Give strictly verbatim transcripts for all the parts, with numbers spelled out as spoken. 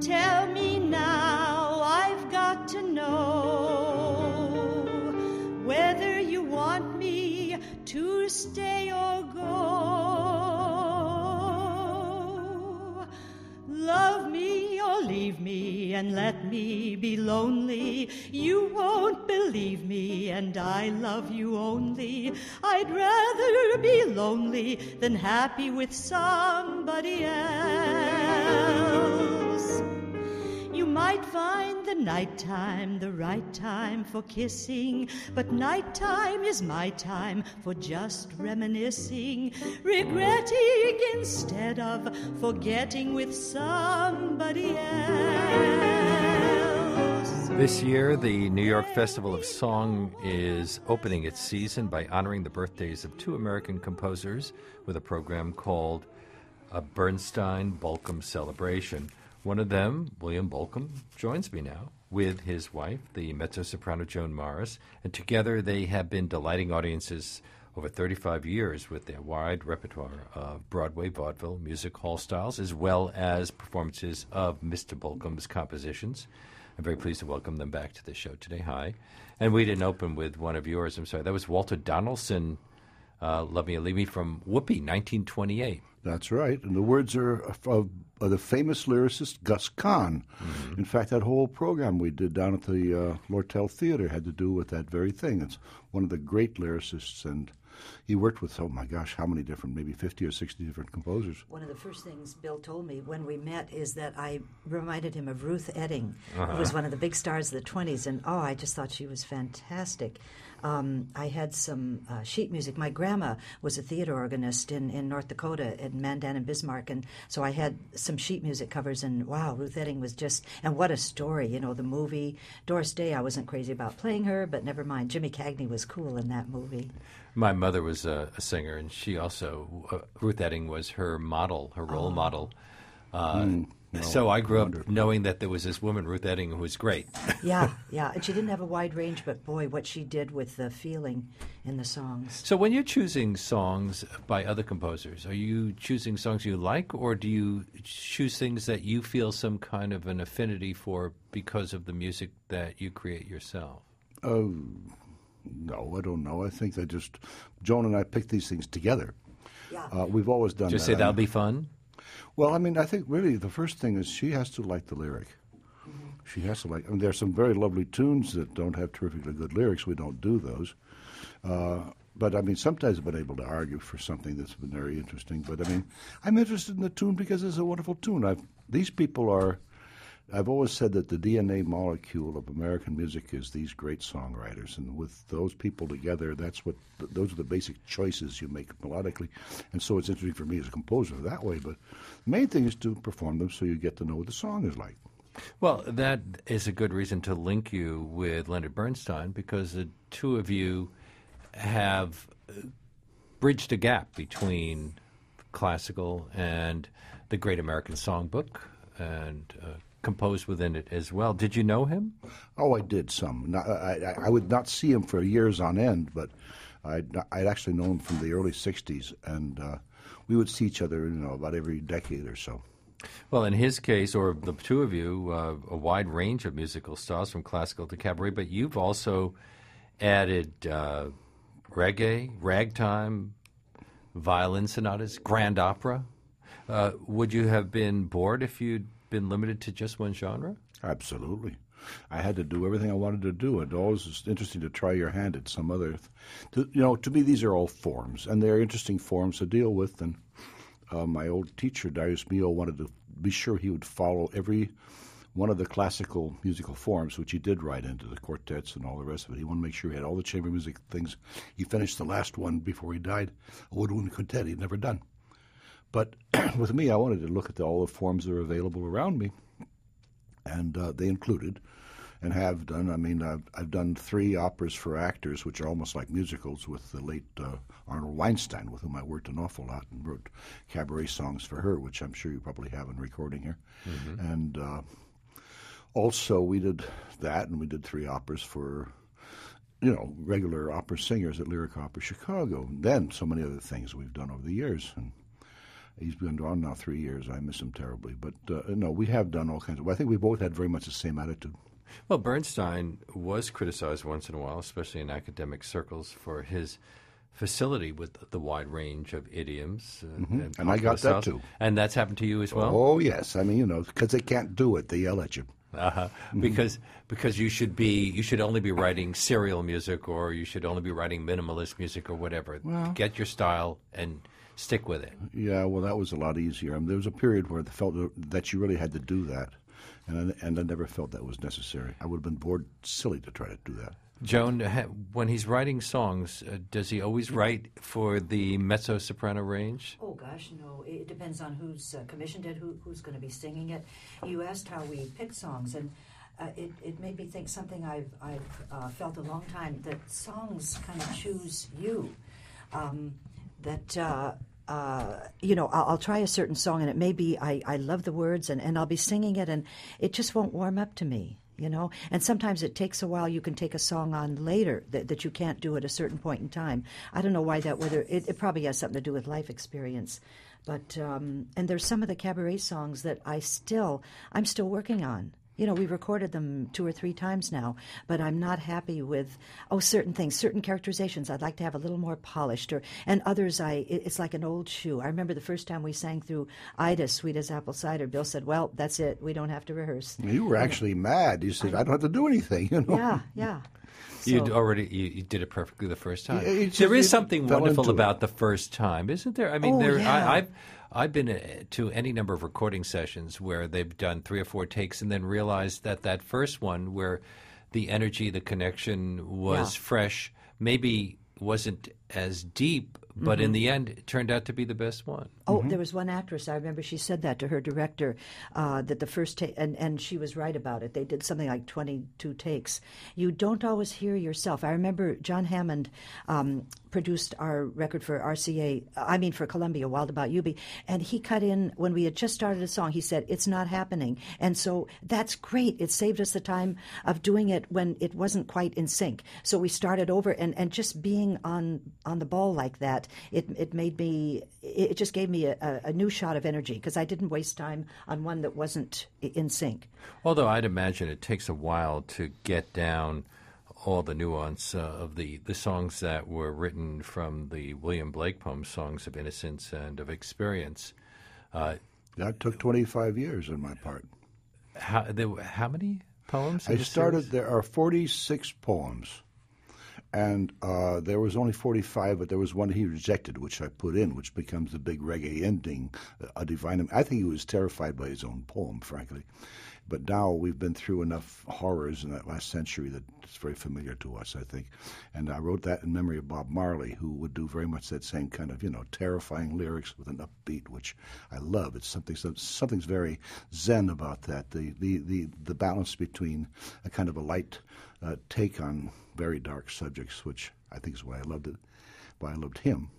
Tell me now, I've got to know whether you want me to stay or go. Love me or leave me and let me be lonely. You won't believe me and I love you only. I'd rather be lonely than happy with somebody else. You might find the nighttime the right time for kissing, but nighttime is my time for just reminiscing, regretting instead of forgetting with somebody else. This year, the New York Festival of Song is opening its season by honoring the birthdays of two American composers with a program called a Bernstein-Bolcom Celebration. One of them, William Bolcom, joins me now with his wife, the mezzo-soprano Joan Morris, and together they have been delighting audiences over thirty-five years with their wide repertoire of Broadway, vaudeville, music hall styles, as well as performances of Mister Bolcom's compositions. I'm very pleased to welcome them back to the show today. Hi. And we didn't open with one of yours. I'm sorry. That was Walter Donaldson, uh, Love Me or Leave Me, from Whoopee, nineteen twenty-eight. That's right. And the words are of, of, of the famous lyricist Gus Kahn. Mm-hmm. In fact, that whole program we did down at the uh, Lortel Theater had to do with that very thing. It's one of the great lyricists, and he worked with, oh my gosh, how many different, maybe fifty or sixty different composers. One of the first things Bill told me when we met is that I reminded him of Ruth Etting, uh-huh. who was one of the big stars of the twenties, and oh, I just thought she was fantastic. Um, I had some uh, sheet music. My grandma was a theater organist in, in North Dakota, in Mandan and Bismarck, and so I had some sheet music covers, and wow, Ruth Etting was just, and what a story, you know, the movie. Doris Day, I wasn't crazy about playing her, but never mind, Jimmy Cagney was cool in that movie. My mother was a, a singer, and she also, uh, Ruth Etting was her model, her role Oh. model. Uh, mm, no, so I grew wonderful. up knowing that there was this woman, Ruth Etting, who was great. Yeah, yeah, and she didn't have a wide range, but boy, what she did with the feeling in the songs. So when you're choosing songs by other composers, are you choosing songs you like, or do you choose things that you feel some kind of an affinity for because of the music that you create yourself? Oh, no, I don't know. I think they just, Joan and I picked these things together. Yeah. Uh, we've always done Just that. say that'll be fun? Well, I mean, I think really the first thing is she has to like the lyric. Mm-hmm. She has to like, I mean, there are some very lovely tunes that don't have terrifically good lyrics. We don't do those. Uh, but, I mean, sometimes I've been able to argue for something that's been very interesting. But, I mean, I'm interested in the tune because it's a wonderful tune. I've, these people are, I've always said that the D N A molecule of American music is these great songwriters. And with those people together, that's what, those are the basic choices you make melodically. And so it's interesting for me as a composer that way. But the main thing is to perform them so you get to know what the song is like. Well, that is a good reason to link you with Leonard Bernstein, because the two of you have bridged a gap between classical and the Great American Songbook, and uh, composed within it as well. Did you know him? Oh, I did some. Not, I, I would not see him for years on end, but I'd, I'd actually known him from the early sixties, and uh, we would see each other, you know, about every decade or so. Well, in his case, or the two of you, uh, a wide range of musical styles from classical to cabaret, but you've also added uh, reggae, ragtime, violin sonatas, grand opera. Uh, would you have been bored if you'd been limited to just one genre? Absolutely. I had to do everything I wanted to do. It always is interesting to try your hand at some other. Th- to, you know, to me, these are all forms, and they're interesting forms to deal with. And uh, my old teacher, Darius Milhaud, wanted to be sure he would follow every one of the classical musical forms, which he did right into the quartets and all the rest of it. He wanted to make sure he had all the chamber music things. He finished the last one before he died, a woodwind quintet he'd never done. But with me, I wanted to look at the, all the forms that are available around me, and uh, they included, and have done, I mean, I've, I've done three operas for actors, which are almost like musicals, with the late uh, Arnold Weinstein, with whom I worked an awful lot, and wrote cabaret songs for her, which I'm sure you probably have in recording here. Mm-hmm. And uh, also we did that, and we did three operas for, you know, regular opera singers at Lyric Opera Chicago. And then so many other things we've done over the years. And He's been gone now three years. I miss him terribly. But uh, no, we have done all kinds of. I think we both had very much the same attitude. Well, Bernstein was criticized once in a while, especially in academic circles, for his facility with the wide range of idioms. Uh, Mm-hmm. And, And I got that too. And that's happened to you as well? Oh, yes. I mean, you know, because they can't do it. They yell at you. Uh-huh. Because because you should be you should only be writing serial music, or you should only be writing minimalist music, or whatever. Well- Get your style and stick with it. Yeah, well, that was a lot easier. I mean, there was a period where I felt that you really had to do that, and I, and I never felt that was necessary. I would have been bored silly to try to do that. Joan, ha- when he's writing songs, uh, does he always write for the mezzo-soprano range? Oh, gosh, no. It depends on who's uh, commissioned it, who, who's going to be singing it. You asked how we pick songs, and uh, it, it made me think something I've, I've uh, felt a long time, that songs kind of choose you. Um, that, uh, uh, you know, I'll, I'll try a certain song, and it may be I, I love the words, and, and I'll be singing it, and it just won't warm up to me. You know, and sometimes it takes a while. You can take a song on later that, that you can't do at a certain point in time. I don't know why that. Whether it, it probably has something to do with life experience, but um, and there's some of the cabaret songs that I still I'm still working on. You know, we've recorded them two or three times now, but I'm not happy with, oh, certain things, certain characterizations I'd like to have a little more polished, or and others I, it, it's like an old shoe. I remember the first time we sang through Ida, Sweet as Apple Cider, Bill said, well, that's it, we don't have to rehearse. You were actually mad. You said, I, I don't have to do anything, you know. Yeah, yeah. You'd So- already you, you did it perfectly the first time. Yeah, it's there just- is it something fell wonderful into about it. the first time, isn't there? I mean, Oh, there yeah. I, I've I've been uh, to any number of recording sessions where they've done three or four takes and then realized that that first one, where the energy, the connection was Yeah. fresh, maybe wasn't as deep, but Mm-hmm. in the end, it turned out to be the best one. Oh, there was one actress, I remember she said that to her director, uh, that the first take, and, and she was right about it. They did something like twenty-two takes. You don't always hear yourself. I remember John Hammond um, produced our record for R C A, I mean for Columbia, Wild About You Be, and he cut in, when we had just started a song, he said, it's not happening. And so that's great. It saved us the time of doing it when it wasn't quite in sync. So we started over, and, and just being on on the ball like that, it it made me, it just gave me a, a new shot of energy, because I didn't waste time on one that wasn't i- in sync. Although I'd imagine it takes a while to get down all the nuance uh, of the, the songs that were written from the William Blake poems, Songs of Innocence and of Experience. Uh, That took twenty-five years on my part. how, there, were- how many poems? in I the started, series? there are forty-six poems, and uh, there was only forty-five, but there was one he rejected, which I put in, which becomes the big reggae ending, a divine. I think he was terrified by his own poem, frankly. But now we've been through enough horrors in that last century that it's very familiar to us, I think. And I wrote that in memory of Bob Marley, who would do very much that same kind of, you know, terrifying lyrics with an upbeat, which I love. It's something, something's very zen about that. The the the, the balance between a kind of a light uh, take on very dark subjects, which I think is why I loved it, why I loved him.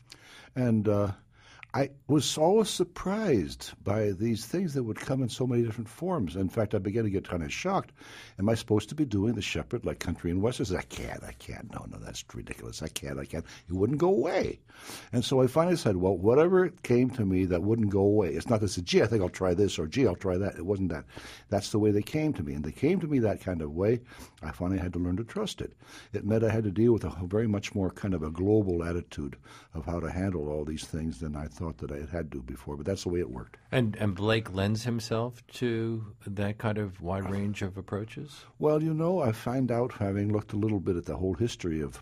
And uh, I was always surprised by these things that would come in so many different forms. In fact, I began to get kind of shocked. Am I supposed to be doing the shepherd like country and western? I said, I can't, I can't. No, no, that's ridiculous. I can't, I can't. It wouldn't go away. And so I finally said, well, whatever came to me that wouldn't go away. It's not that I said, gee, I think I'll try this, or gee, I'll try that. It wasn't that. That's the way they came to me. And they came to me that kind of way. I finally had to learn to trust it. It meant I had to deal with a very much more kind of a global attitude of how to handle all these things than I thought that I had had to before. But that's the way it worked. And, and Blake lends himself to that kind of wide range of approaches? Well, you know, I find out, having looked a little bit at the whole history of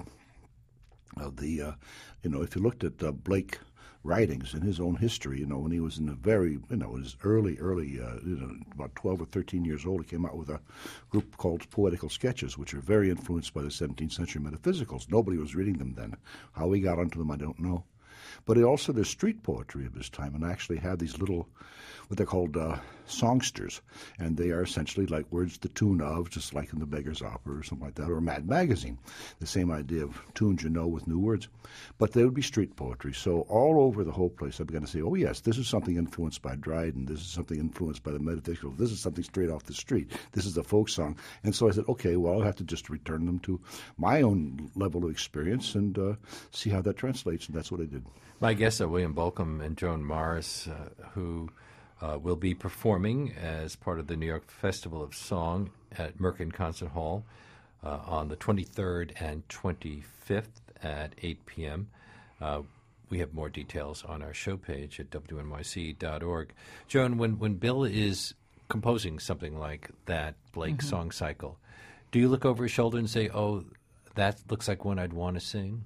of the, uh, you know, if you looked at uh, Blake writings in his own history, you know, when he was in a very, you know, his early, early, uh, you know, about twelve or thirteen years old, he came out with a group called Poetical Sketches, which are very influenced by the seventeenth century metaphysicals. Nobody was reading them then. How he got onto them, I don't know. But he also, there's street poetry of his time, and I actually had these little, what they're called uh, songsters, and they are essentially like words to tune of, just like in the Beggar's Opera or something like that, or Mad Magazine, the same idea of tunes you know with new words. But they would be street poetry. So all over the whole place, I began to say, oh yes, this is something influenced by Dryden, this is something influenced by the metaphysical, this is something straight off the street, this is a folk song. And so I said, okay, well, I'll have to just return them to my own level of experience and uh, see how that translates, and that's what I did. My guests are William Bolcom and Joan Morris, uh, who uh, will be performing as part of the New York Festival of Song at Merkin Concert Hall uh, on the twenty-third and twenty-fifth at eight p.m. Uh, we have more details on our show page at W N Y C dot org. Joan, when, when Bill is composing something like that Blake mm-hmm. song cycle, do you look over his shoulder and say, oh, that looks like one I'd want to sing?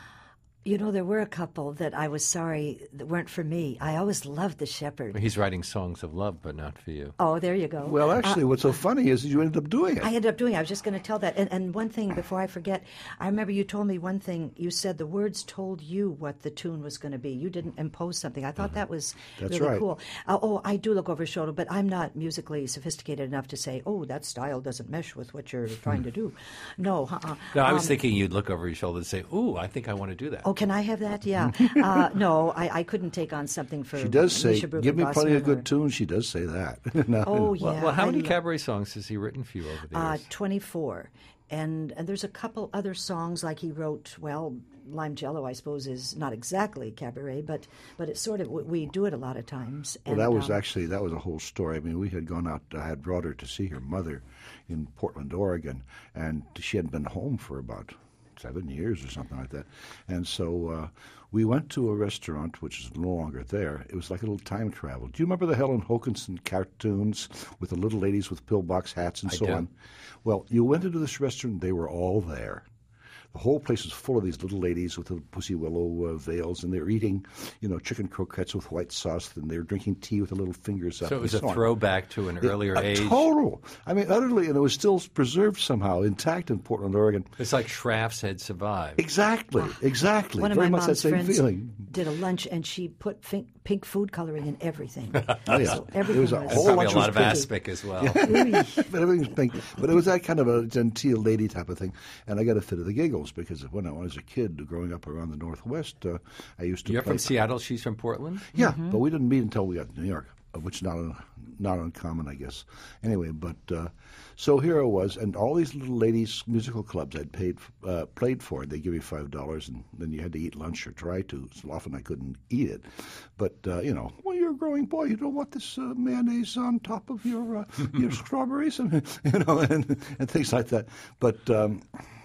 You know, there were a couple that I was sorry that weren't for me. I always loved The Shepherd. He's writing songs of love, but not for you. Oh, there you go. Well, actually, uh, what's so funny is you ended up doing it. I ended up doing it. I was just going to tell that. And, and one thing before I forget, I remember you told me one thing. You said the words told you what the tune was going to be. You didn't impose something. I thought mm-hmm. that was That's really right. cool. Uh, oh, I do look over his shoulder, but I'm not musically sophisticated enough to say, oh, that style doesn't mesh with what you're trying to do. No. Uh-uh. No, I was um, thinking you'd look over your shoulder and say, ooh, I think I want to do that. Oh, can I have that? Yeah. uh, no, I, I couldn't take on something for She does say, Misha give me plenty of or, good tunes. She does say that. No. Oh, yeah. Well, well how I many lo- cabaret songs has he written for you over the uh, years? twenty-four. And, and there's a couple other songs like he wrote, well, Lime Jello, I suppose, is not exactly cabaret, but but it's sort of, we do it a lot of times. And, well, that was um, actually, that was a whole story. I mean, we had gone out, I had brought her to see her mother in Portland, Oregon, and she hadn't been home for about seven years or something like that. And so uh, we went to a restaurant, which is no longer there. It was like a little time travel. Do you remember the Helen Hokinson cartoons with the little ladies with pillbox hats and I so do. on? Well, you went into this restaurant, they were all there. The whole place was full of these little ladies with the pussy willow uh, veils, and they're eating, you know, chicken croquettes with white sauce, and they're drinking tea with the little fingers up. So it was and a so throwback to an earlier a age. Total. I mean, utterly, and it was still preserved somehow, intact in Portland, Oregon. It's like Schrafft's had survived. Exactly, exactly. One of Very my much that mom's same friends feeling. did a lunch, and she put pink, pink food coloring in everything. Oh, yeah. So It everything was a was whole Probably lunch a lot was of pink. aspic as well. But everything was pink. But it was that kind of a genteel lady type of thing. And I got a fit of the giggles because when I was a kid growing up around the Northwest, uh, I used to You're play. from Seattle, she's from Portland? Yeah, but we didn't meet until we got to New York, uh, which is not, un- not uncommon, I guess. Anyway, but uh, so here I was, and all these little ladies' musical clubs I'd paid, uh, played for. They give you five dollars, and then you had to eat lunch or try to. So often I couldn't eat it. But, uh, you know, well, you're a growing boy. You don't want this uh, mayonnaise on top of your uh, your strawberries, and you know, and, and things like that. But um,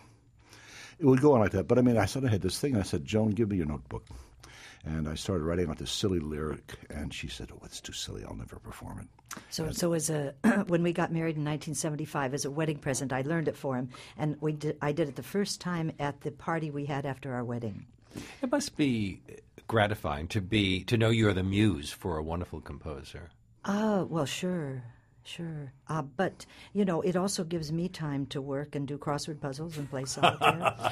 it would go on like that. But, I mean, I sort of had this thing. I said, Joan, give me your notebook. And I started writing out this silly lyric, and she said, oh, it's too silly. I'll never perform it. So, so as a when we got married in nineteen seventy-five, as a wedding present, I learned it for him, and we did, I did it the first time at the party we had after our wedding. It must be gratifying to be to know you're the muse for a wonderful composer. Oh, well, sure. Sure. Uh, but, you know, it also gives me time to work and do crossword puzzles and play solitaire. uh,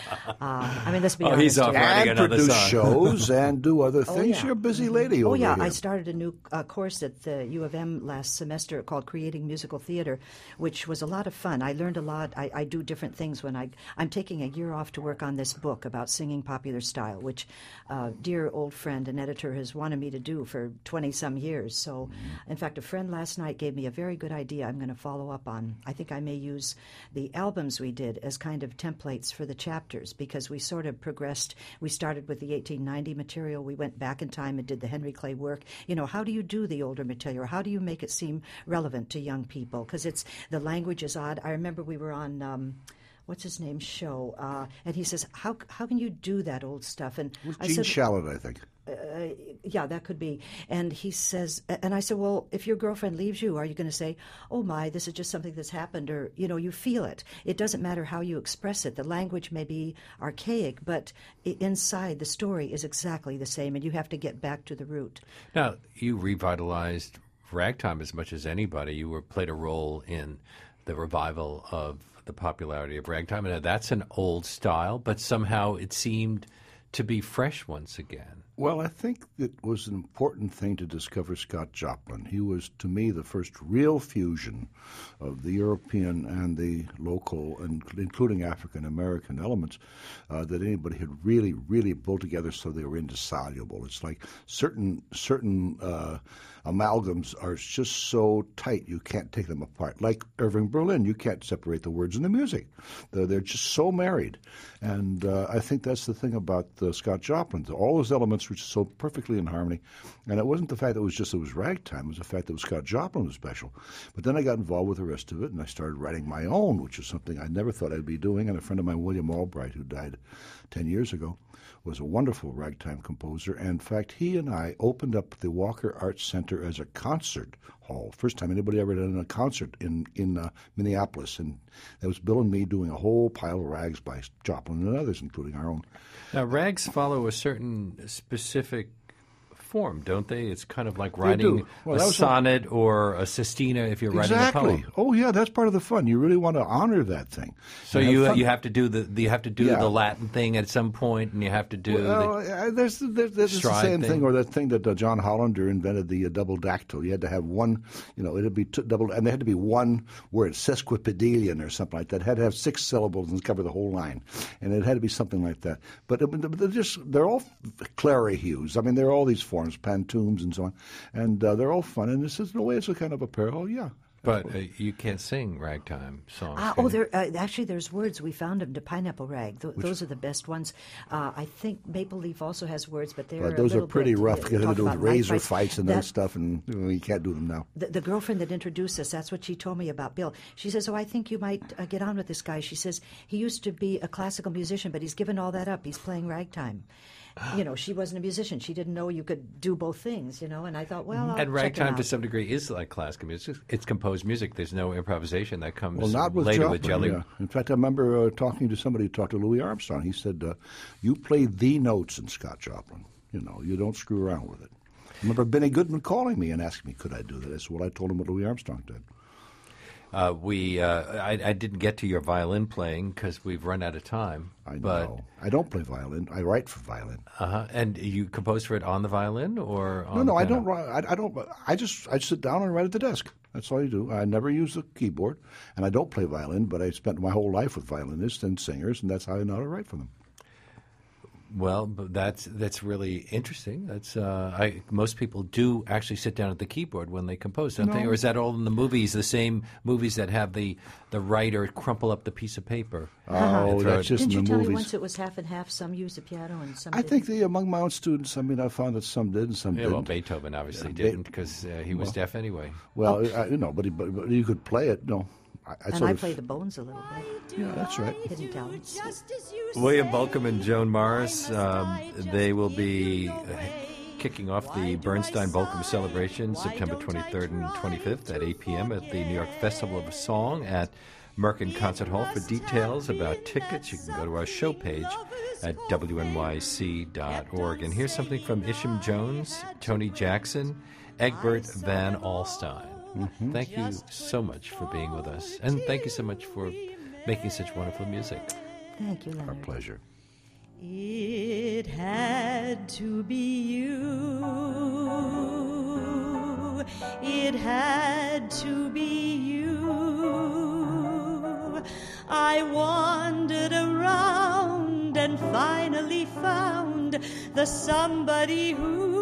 I mean, let's be Oh, honest. he's off here. writing And another produce song. shows and do other Oh, things. yeah. You're a busy lady Oh, over yeah. here. I started a new uh, course at the U of M last semester called Creating Musical Theater, which was a lot of fun. I learned a lot. I, I do different things when I... I'm taking a year off to work on this book about singing popular style, which uh, dear old friend and editor has wanted me to do for twenty-some years. So, in fact, a friend last night gave me a very good idea I'm going to follow up on. I think I may use the albums we did as kind of templates for the chapters because we sort of progressed. We started with the eighteen ninety material. We went back in time and did the Henry Clay work. You know, how do you do the older material? How do you make it seem relevant to young people? Because it's the language is odd. I remember we were on... Um, what's his name, show, uh, and he says, how how can you do that old stuff? And It was I Gene said, Shalit, I think. uh, yeah, that could be. And he says, and I said, well, if your girlfriend leaves you, are you going to say, oh my, this is just something that's happened, or, you know, you feel it. It doesn't matter how you express it. The language may be archaic, but i- inside the story is exactly the same, and you have to get back to the root. Now, you revitalized ragtime as much as anybody. You were played a role in the revival of the popularity of ragtime. And that's an old style, but somehow it seemed to be fresh once again. Well, I think it was an important thing to discover Scott Joplin. He was, to me, the first real fusion of the European and the local, and including African-American elements, uh, that anybody had really, really pulled together so they were indissoluble. It's like certain certain uh, amalgams are just so tight you can't take them apart. Like Irving Berlin, you can't separate the words and the music. They're, they're just so married. And uh, I think that's the thing about uh, Scott Joplin. All those elements were so perfectly in harmony. And it wasn't the fact that it was just it was ragtime. It was the fact that Scott Joplin was special. But then I got involved with the rest of it, and I started writing my own, which is something I never thought I'd be doing. And a friend of mine, William Albright, who died ten years ago, was a wonderful ragtime composer. And in fact, he and I opened up the Walker Arts Center as a concert hall. First time anybody ever done a concert in, in uh, Minneapolis. And that was Bill and me doing a whole pile of rags by Joplin and others, including our own. Now, rags follow a certain specific form, don't they? It's kind of like writing well, a sonnet a, or a sestina if you're exactly. writing a poem. Oh yeah, that's part of the fun. You really want to honor that thing. So and you have you have to do the you have to do yeah. the Latin thing at some point, and you have to do well, the uh, there's, there's, there's the same thing. thing, or that thing that uh, John Hollander invented, the uh, double dactyl. You had to have one, you know, it'd be t- double, and there had to be one word, sesquipedalian or something like that. It had to have six syllables and cover the whole line, and it had to be something like that. But uh, they're just they're all clarihues. I mean, there are all these forms, pantoums and so on, and uh, they're all fun. And this is in a way, it's a kind of a parallel, yeah. But uh, you can't sing ragtime songs. Uh, oh, there uh, actually there's words. We found them to Pineapple Rag. Th- those are the best ones. Uh, I think Maple Leaf also has words, but they're but those a are little pretty bit, rough. Uh, You have to do with razor fights. fights and that, that stuff, and you, know, you can't do them now. The, the girlfriend that introduced us, that's what she told me about Bill. She says, "Oh, I think you might uh, get on with this guy." She says he used to be a classical musician, but he's given all that up. He's playing ragtime. You know, she wasn't a musician. She didn't know you could do both things, you know, and I thought, well, I'll And check him ragtime out. to some degree is like classical music. It's composed music. There's no improvisation that comes Well, not with later Joplin, with Jelly. yeah. In fact, I remember uh, talking to somebody who talked to Louis Armstrong. He said, uh, you play the notes in Scott Joplin. You know, you don't screw around with it. I remember Benny Goodman calling me and asking me, could I do that? I said, well, I told him what Louis Armstrong did. Uh, we, uh, I, I didn't get to your violin playing because we've run out of time. I but, know. I don't play violin. I write for violin. Uh-huh. And you compose for it on the violin or on No, the no, I piano? don't. write- I, I don't. I just I sit down and write at the desk. That's all you do. I never use the keyboard, and I don't play violin. But I spent my whole life with violinists and singers, and that's how I know how to write for them. Well, but that's that's really interesting. That's uh, I, most people do actually sit down at the keyboard when they compose, don't they? No. Or is that all in the movies? The same movies that have the, the writer crumple up the piece of paper. Oh, and throw that's it- just Didn't you in the tell movies. me once it was half and half? Some used the piano and some I didn't. think the among my own students, I mean, I found that some did and some Yeah, didn't. well, Beethoven obviously Yeah, didn't Be- because uh, he was deaf anyway. Well, I, you know, but, he, but, but you could play it. No, I, I and sort I of, play the bones a little bit. Yeah, that's right. Hidden talents. William Bolcom and Joan Morris, um, they will be uh, kicking off the Bernstein-Bolcom celebration September twenty-third and twenty-fifth at eight p.m. at the New York Festival of Song at Merkin Concert Hall. For details about tickets, you can go to our show page at W N Y C dot org. And here's something from Isham Jones, Tony Jackson, Egbert Van Alstyne. Mm-hmm. Thank you so much for being with us. And thank you so much for making such wonderful music. Thank you, Leonard. Our pleasure. It had to be you. It had to be you. I wandered around and finally found the somebody who